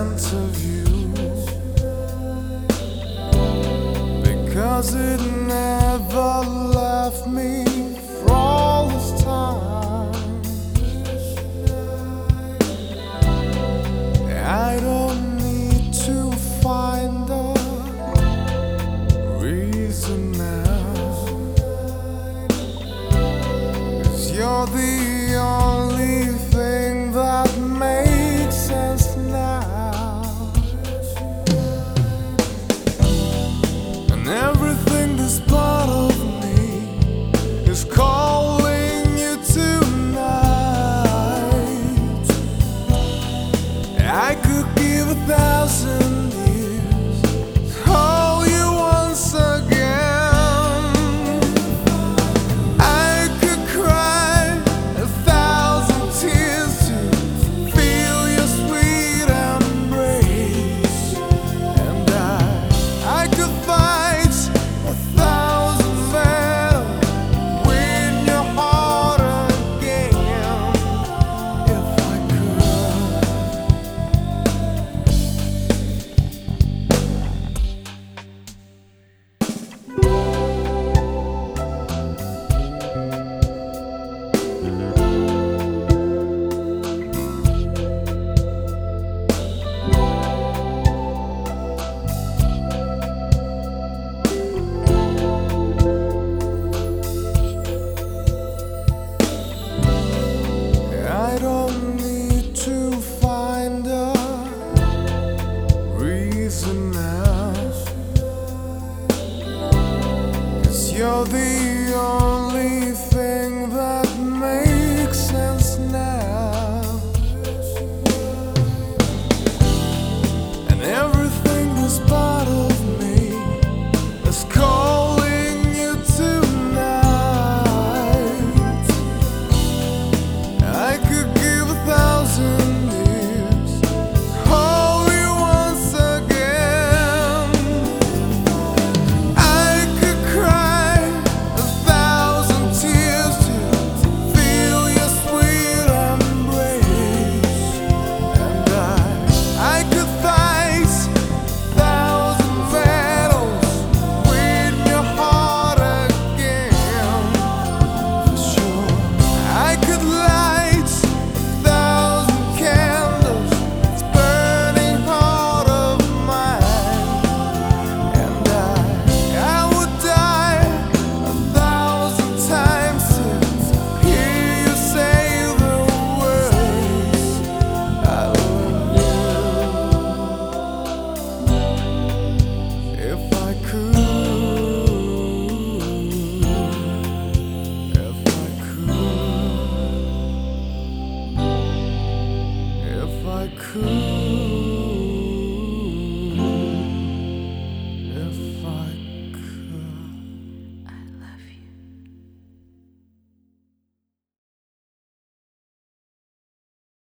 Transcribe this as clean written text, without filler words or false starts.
scent of you, because it never left me for all this time. I don't need to find a reason now, 'cause you're the only thing that makes sense now. And everything that's part of me is calling you tonight. I could give 1,000 years to hold you once again. I could cry 1,000 tears to feel your sweet embrace. And I could fight 1,000 battles, win your heart again, if I could. I don't need to find a reason now, 'cause you're the only thing that makes sense now. And everything that's part of me is calling you tonight. I could give 1,000 years, hold you once again. I could cry 1,000 tears to feel your sweet embrace. And I could fight 1,000 battles, win your heart again, for sure. I could light 1,000 candles, this burning heart of mine. And I would die 1,000 times to hear you say the words I love you, if I could, if I could, if I could.